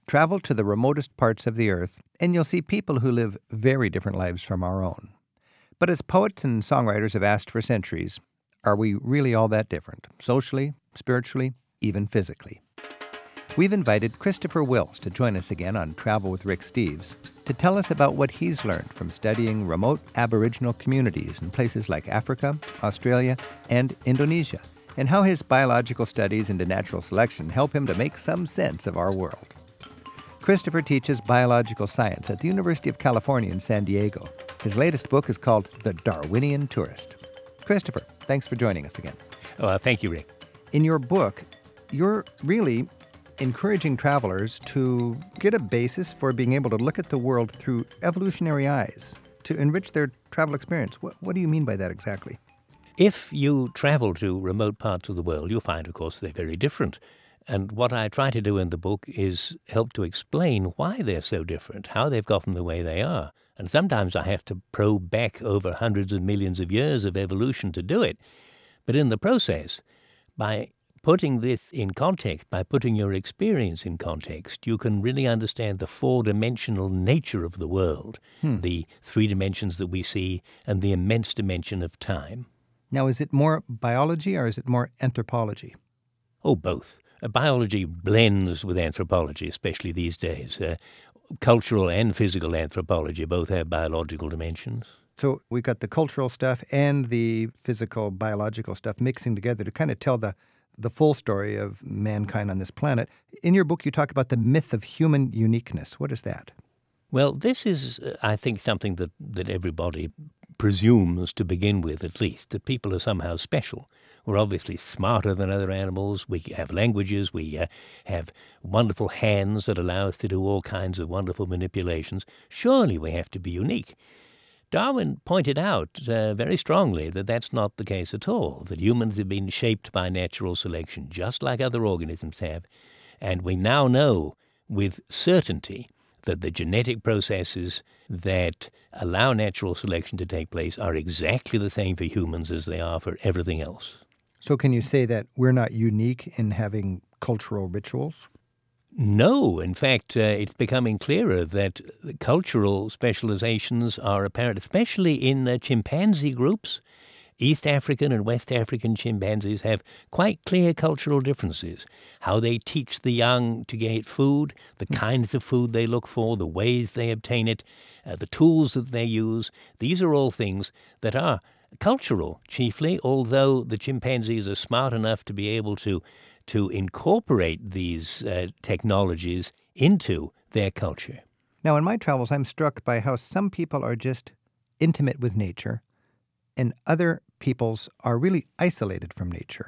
Travel to the remotest parts of the earth, and you'll see people who live very different lives from our own. But as poets and songwriters have asked for centuries, are we really all that different, socially, spiritually, even physically? We've invited Christopher Wills to join us again on Travel with Rick Steves to tell us about what he's learned from studying remote Aboriginal communities in places like Africa, Australia, and Indonesia, and how his biological studies into natural selection help him to make some sense of our world. Christopher teaches biological science at the University of California in San Diego. His latest book is called The Darwinian Tourist. Christopher, thanks for joining us again. Oh, thank you, Rick. In your book, you're really encouraging travelers to get a basis for being able to look at the world through evolutionary eyes, to enrich their travel experience. What do you mean by that exactly? If you travel to remote parts of the world, you'll find, of course, they're very different. And what I try to do in the book is help to explain why they're so different, how they've gotten the way they are. And sometimes I have to probe back over hundreds of millions of years of evolution to do it. But in the process, by putting this in context, by putting your experience in context, you can really understand the four-dimensional nature of the world, the three dimensions that we see, and the immense dimension of time. Now, is it more biology or is it more anthropology? Oh, both. Biology blends with anthropology, especially these days. Cultural and physical anthropology both have biological dimensions. So we've got the cultural stuff and the physical, biological stuff mixing together to kind of tell the full story of mankind on this planet. In your book, you talk about the myth of human uniqueness. What is that? Well, this is, I think, something that everybody presumes to begin with, at least, that people are somehow special. We're obviously smarter than other animals. We have languages. We have wonderful hands that allow us to do all kinds of wonderful manipulations. Surely we have to be unique. Darwin pointed out very strongly that that's not the case at all, that humans have been shaped by natural selection, just like other organisms have. And we now know with certainty that the genetic processes that allow natural selection to take place are exactly the same for humans as they are for everything else. So can you say that we're not unique in having cultural rituals? No. In fact, it's becoming clearer that cultural specializations are apparent, especially in chimpanzee groups. East African and West African chimpanzees have quite clear cultural differences. How they teach the young to get food, the kinds of food they look for, the ways they obtain it, the tools that they use. These are all things that are cultural, chiefly, although the chimpanzees are smart enough to be able to incorporate these technologies into their culture. Now, in my travels, I'm struck by how some people are just intimate with nature and other peoples are really isolated from nature.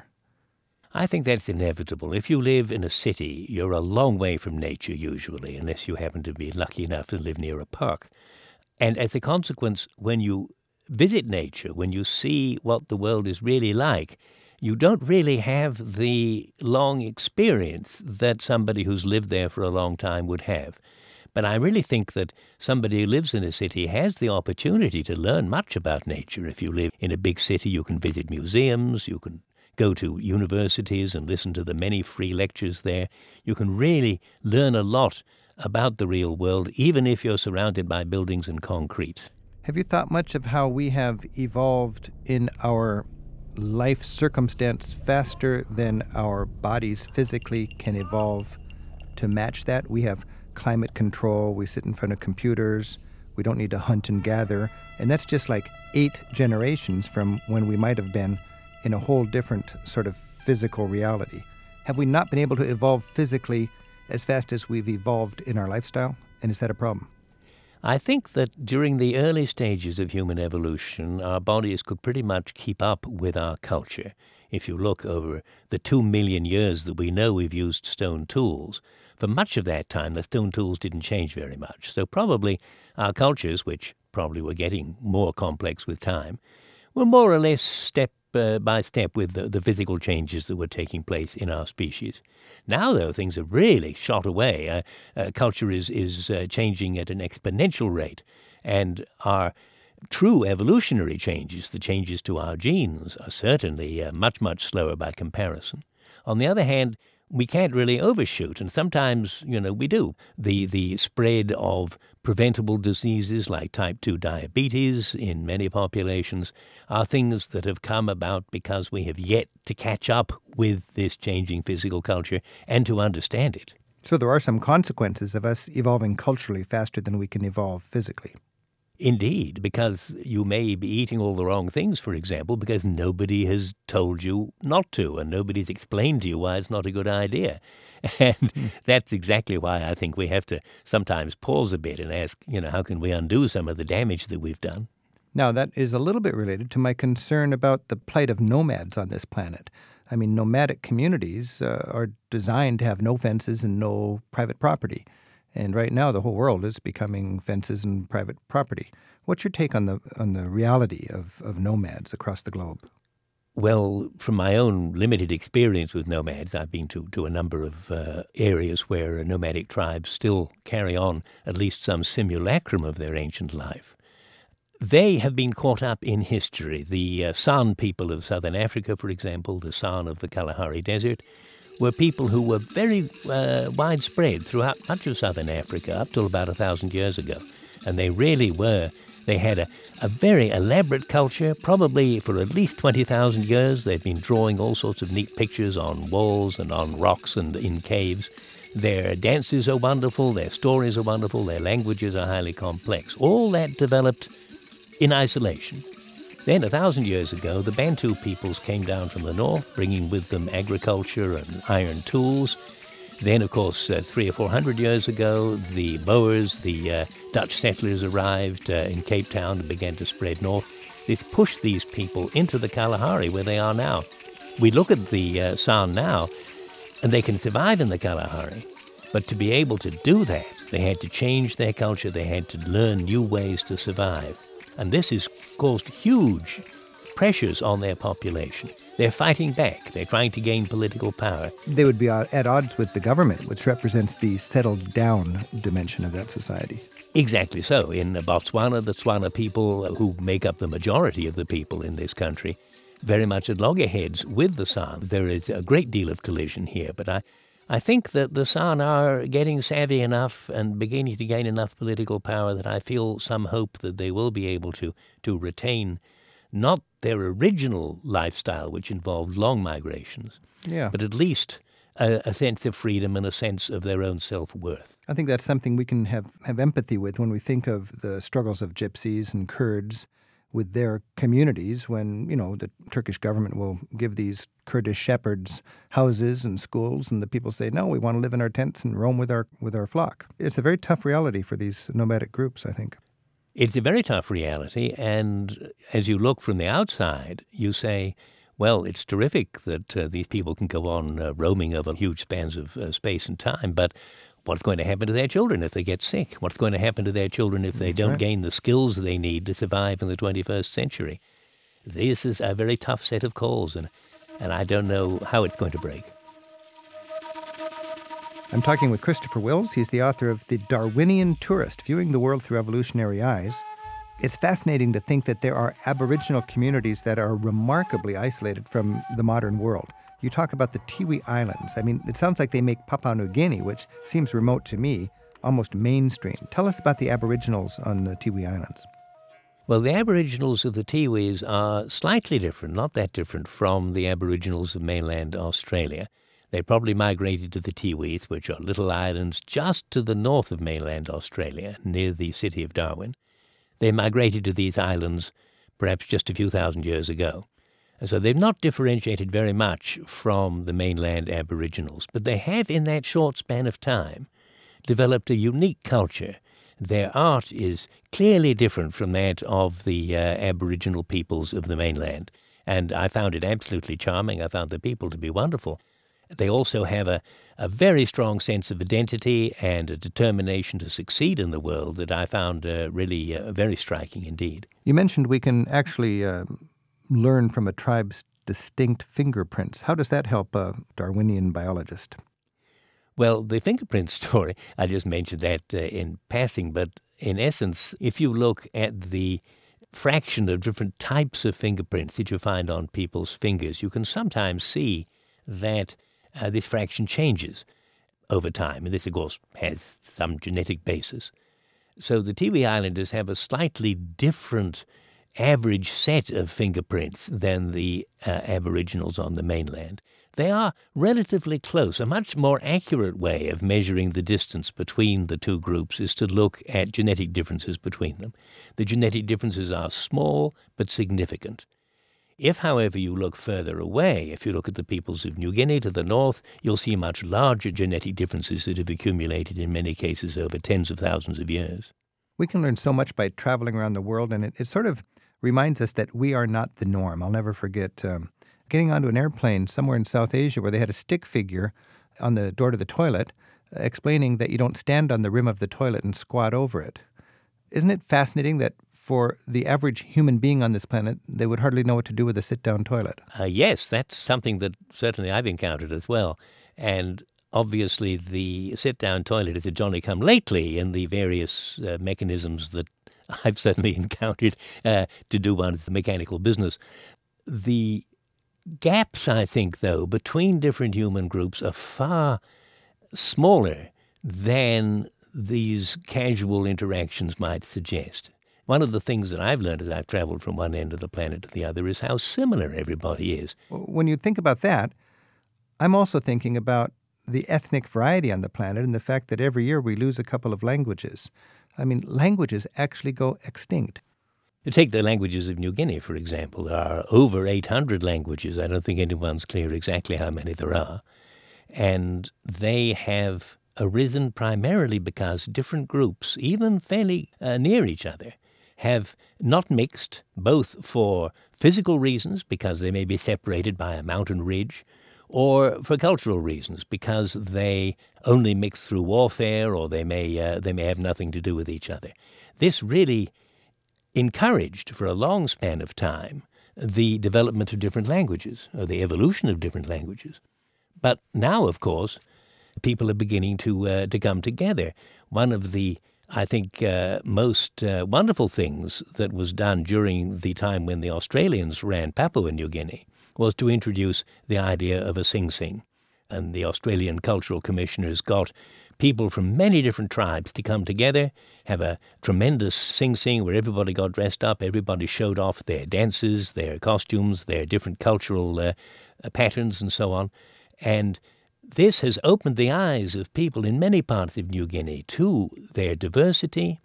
I think that's inevitable. If you live in a city, you're a long way from nature usually, unless you happen to be lucky enough to live near a park. And as a consequence, when you visit nature, when you see what the world is really like, you don't really have the long experience that somebody who's lived there for a long time would have. But I really think that somebody who lives in a city has the opportunity to learn much about nature. If you live in a big city, you can visit museums, you can go to universities and listen to the many free lectures there. You can really learn a lot about the real world, even if you're surrounded by buildings and concrete. Have you thought much of how we have evolved in our life circumstance faster than our bodies physically can evolve to match that? We have climate control, we sit in front of computers, we don't need to hunt and gather, and that's just like 8 generations from when we might have been in a whole different sort of physical reality. Have we not been able to evolve physically as fast as we've evolved in our lifestyle? And is that a problem? I think that during the early stages of human evolution, our bodies could pretty much keep up with our culture. If you look over the 2 million years that we know we've used stone tools, for much of that time, the stone tools didn't change very much. So probably our cultures, which probably were getting more complex with time, were more or less step by step with the physical changes that were taking place in our species. Now, though, things have really shot away. Culture is changing at an exponential rate, and our true evolutionary changes, the changes to our genes, are certainly much, much slower by comparison. On the other hand, we can't really overshoot, and sometimes, we do. The spread of preventable diseases like type 2 diabetes in many populations are things that have come about because we have yet to catch up with this changing physical culture and to understand it. So there are some consequences of us evolving culturally faster than we can evolve physically. Indeed, because you may be eating all the wrong things, for example, because nobody has told you not to, and nobody's explained to you why it's not a good idea. And that's exactly why I think we have to sometimes pause a bit and ask, how can we undo some of the damage that we've done? Now, that is a little bit related to my concern about the plight of nomads on this planet. I mean, nomadic communities are designed to have no fences and no private property. And right now, the whole world is becoming fences and private property. What's your take on the reality of nomads across the globe? Well, from my own limited experience with nomads, I've been to a number of areas where nomadic tribes still carry on at least some simulacrum of their ancient life. They have been caught up in history. The San people of southern Africa, for example, the San of the Kalahari Desert, were people who were very widespread throughout much of southern Africa up till about 1,000 years ago. And they really were. They had a very elaborate culture. Probably for at least 20,000 years, they've been drawing all sorts of neat pictures on walls and on rocks and in caves. Their dances are wonderful, their stories are wonderful, their languages are highly complex. All that developed in isolation. Then, 1,000 years ago, the Bantu peoples came down from the north, bringing with them agriculture and iron tools. Then, of course, 300 or 400 years ago, the Boers, the Dutch settlers arrived in Cape Town and began to spread north. This pushed these people into the Kalahari, where they are now. We look at the San now, and they can survive in the Kalahari. But to be able to do that, they had to change their culture. They had to learn new ways to survive. And this has caused huge pressures on their population. They're fighting back. They're trying to gain political power. They would be at odds with the government, which represents the settled down dimension of that society. Exactly so. In Botswana, the Tswana people, who make up the majority of the people in this country, very much at loggerheads with the San. There is a great deal of collision here, but I think that the San are getting savvy enough and beginning to gain enough political power that I feel some hope that they will be able to retain not their original lifestyle, which involved long migrations, but at least a sense of freedom and a sense of their own self-worth. I think that's something we can have empathy with when we think of the struggles of gypsies and Kurds with their communities when, the Turkish government will give these Kurdish shepherds houses and schools, and the people say, no, we want to live in our tents and roam with our flock. It's a very tough reality for these nomadic groups, I think. It's a very tough reality, and as you look from the outside, you say, well, it's terrific that these people can go on roaming over huge spans of space and time, but what's going to happen to their children if they get sick? What's going to happen to their children if they don't gain the skills they need to survive in the 21st century? This is a very tough set of calls, and I don't know how it's going to break. I'm talking with Christopher Wills. He's the author of The Darwinian Tourist, Viewing the World Through Evolutionary Eyes. It's fascinating to think that there are Aboriginal communities that are remarkably isolated from the modern world. You talk about the Tiwi Islands. I mean, it sounds like they make Papua New Guinea, which seems remote to me, almost mainstream. Tell us about the Aboriginals on the Tiwi Islands. Well, the Aboriginals of the Tiwis are slightly different, not that different, from the Aboriginals of mainland Australia. They probably migrated to the Tiwis, which are little islands just to the north of mainland Australia, near the city of Darwin. They migrated to these islands perhaps just a few thousand years ago. And so they've not differentiated very much from the mainland Aboriginals, but they have, in that short span of time, developed a unique culture. Their art is clearly different from that of the Aboriginal peoples of the mainland, and I found it absolutely charming. I found the people to be wonderful. They also have a very strong sense of identity and a determination to succeed in the world that I found really very striking indeed. You mentioned we can actually learn from a tribe's distinct fingerprints. How does that help a Darwinian biologist? Well, the fingerprint story, I just mentioned that in passing, but in essence, if you look at the fraction of different types of fingerprints that you find on people's fingers, you can sometimes see that this fraction changes over time. And this, of course, has some genetic basis. So the Tiwi Islanders have a slightly different average set of fingerprints than the Aboriginals on the mainland. They are relatively close. A much more accurate way of measuring the distance between the two groups is to look at genetic differences between them. The genetic differences are small but significant. If, however, you look further away, if you look at the peoples of New Guinea to the north, you'll see much larger genetic differences that have accumulated in many cases over tens of thousands of years. We can learn so much by traveling around the world, and it sort of reminds us that we are not the norm. I'll never forget getting onto an airplane somewhere in South Asia where they had a stick figure on the door to the toilet explaining that you don't stand on the rim of the toilet and squat over it. Isn't it fascinating that for the average human being on this planet, they would hardly know what to do with a sit-down toilet? Yes, that's something that certainly I've encountered as well. And obviously the sit-down toilet is a Johnny-come-lately in the various mechanisms that I've certainly encountered to do one's mechanical business. The gaps, I think, though, between different human groups are far smaller than these casual interactions might suggest. One of the things that I've learned as I've traveled from one end of the planet to the other is how similar everybody is. When you think about that, I'm also thinking about the ethnic variety on the planet and the fact that every year we lose a couple of languages. I mean, languages actually go extinct. To take the languages of New Guinea, for example, there are over 800 languages. I don't think anyone's clear exactly how many there are. And they have arisen primarily because different groups, even fairly near each other, have not mixed, both for physical reasons, because they may be separated by a mountain ridge, or for cultural reasons, because they only mix through warfare, or they may have nothing to do with each other. This really encouraged, for a long span of time, the development of different languages, or the evolution of different languages. But now, of course, people are beginning to come together. One of the, I think, most wonderful things that was done during the time when the Australians ran Papua New Guinea was to introduce the idea of a Sing Sing. And the Australian Cultural Commissioners got people from many different tribes to come together, have a tremendous Sing Sing where everybody got dressed up, everybody showed off their dances, their costumes, their different cultural patterns and so on. And this has opened the eyes of people in many parts of New Guinea to their diversity,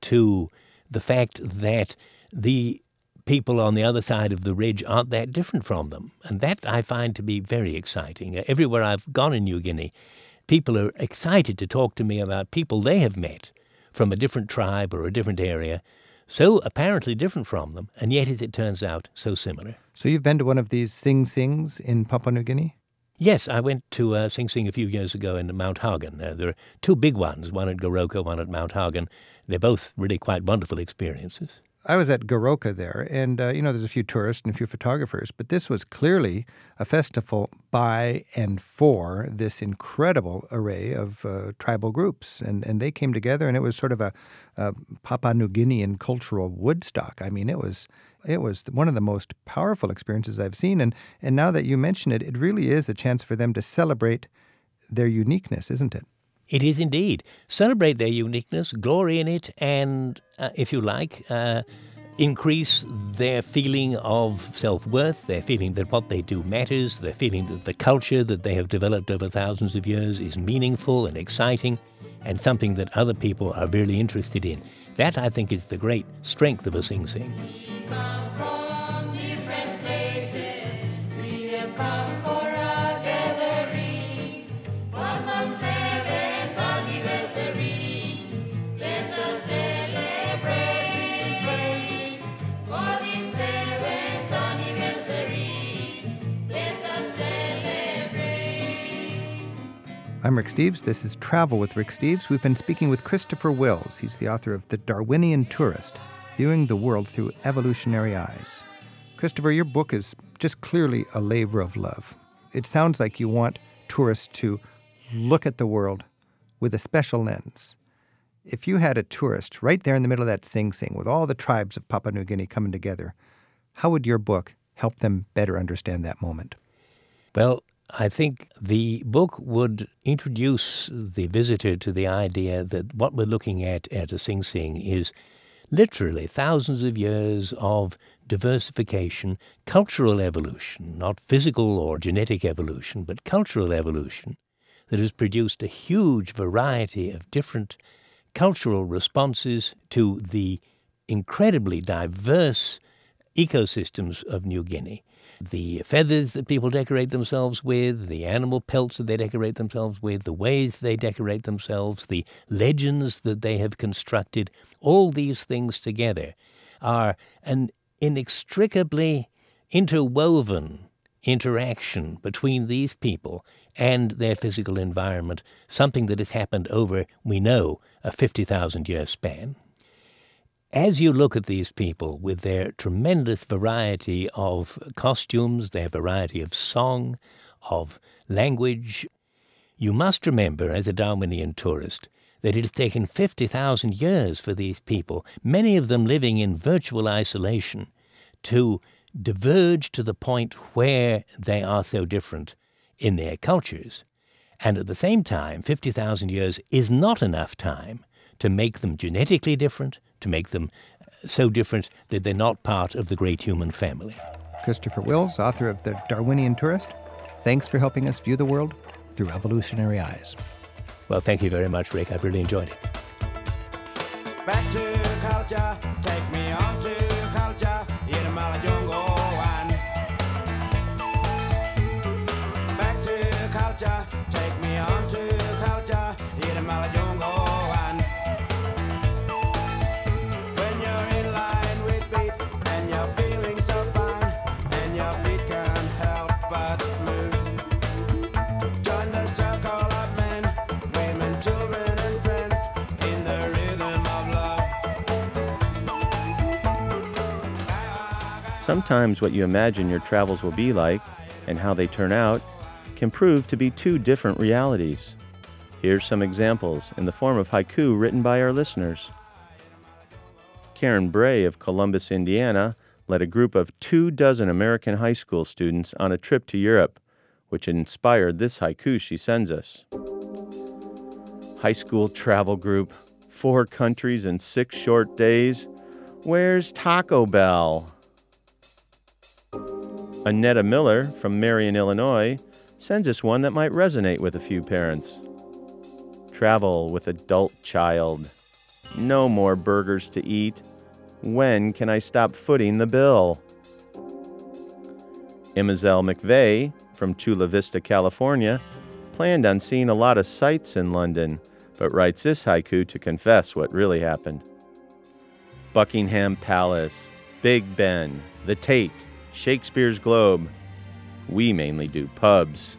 to the fact that the people on the other side of the ridge aren't that different from them. And that I find to be very exciting. Everywhere I've gone in New Guinea, people are excited to talk to me about people they have met from a different tribe or a different area, so apparently different from them, and yet, as it turns out, so similar. So you've been to one of these Sing Sings in Papua New Guinea? Yes, I went to Sing Sing a few years ago in Mount Hagen. There are two big ones, one at Goroka, one at Mount Hagen. They're both really quite wonderful experiences. I was at Goroka there, and, there's a few tourists and a few photographers, but this was clearly a festival by and for this incredible array of tribal groups, and they came together, and it was sort of a Papua New Guinean cultural Woodstock. I mean, it was one of the most powerful experiences I've seen, and now that you mention it, it really is a chance for them to celebrate their uniqueness, isn't it? It is indeed. Celebrate their uniqueness, glory in it, and, if you like, increase their feeling of self-worth, their feeling that what they do matters, their feeling that the culture that they have developed over thousands of years is meaningful and exciting and something that other people are really interested in. That, I think, is the great strength of a Sing Sing. We come from different places. We have come for a gathering. Blossom 7th anniversary. Let us celebrate. For this 7th anniversary. Let us celebrate. I'm Rick Steves. This is Travel with Rick Steves. We've been speaking with Christopher Wills. He's the author of The Darwinian Tourist, Viewing the World Through Evolutionary Eyes. Christopher, your book is just clearly a labor of love. It sounds like you want tourists to look at the world with a special lens. If you had a tourist right there in the middle of that Sing Sing with all the tribes of Papua New Guinea coming together, how would your book help them better understand that moment? Well, I think the book would introduce the visitor to the idea that what we're looking at Sing Sing is literally thousands of years of diversification, cultural evolution, not physical or genetic evolution, but cultural evolution that has produced a huge variety of different cultural responses to the incredibly diverse ecosystems of New Guinea. The feathers that people decorate themselves with, the animal pelts that they decorate themselves with, the ways they decorate themselves, the legends that they have constructed, all these things together are an inextricably interwoven interaction between these people and their physical environment, something that has happened over, we know, a 50,000-year span. As you look at these people with their tremendous variety of costumes, their variety of song, of language, you must remember, as a Darwinian tourist, that it has taken 50,000 years for these people, many of them living in virtual isolation, to diverge to the point where they are so different in their cultures. And at the same time, 50,000 years is not enough time to make them genetically different, to make them so different that they're not part of the great human family. Christopher Wills, author of The Darwinian Tourist, thanks for helping us view the world through evolutionary eyes. Well, thank you very much, Rick. I've really enjoyed it. Back to culture, take me on to culture, in Malajungo one. Back to culture, take me on to culture, in Malajungo one. When you're in line with beat, and you're feeling so fine, and your feet can't help but move. Join the circle of men, women, children, and friends, in the rhythm of love. Sometimes what you imagine your travels will be like, and how they turn out, can prove to be two different realities. Here's some examples in the form of haiku written by our listeners. Karen Bray of Columbus, Indiana, led a group of 24 American high school students on a trip to Europe, which inspired this haiku she sends us. High school travel group, 4 countries in 6 short days. Where's Taco Bell? Annetta Miller from Marion, Illinois, sends us one that might resonate with a few parents. Travel with adult child. No more burgers to eat. When can I stop footing the bill? Imazelle McVeigh from Chula Vista, California, planned on seeing a lot of sights in London, but writes this haiku to confess what really happened. Buckingham Palace, Big Ben, the Tate, Shakespeare's Globe. We mainly do pubs.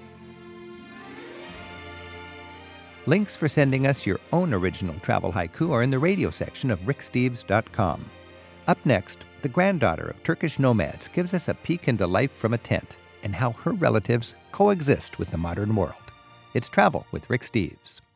Links for sending us your own original travel haiku are in the radio section of ricksteves.com. Up next, the granddaughter of Turkish nomads gives us a peek into life from a tent and how her relatives coexist with the modern world. It's Travel with Rick Steves.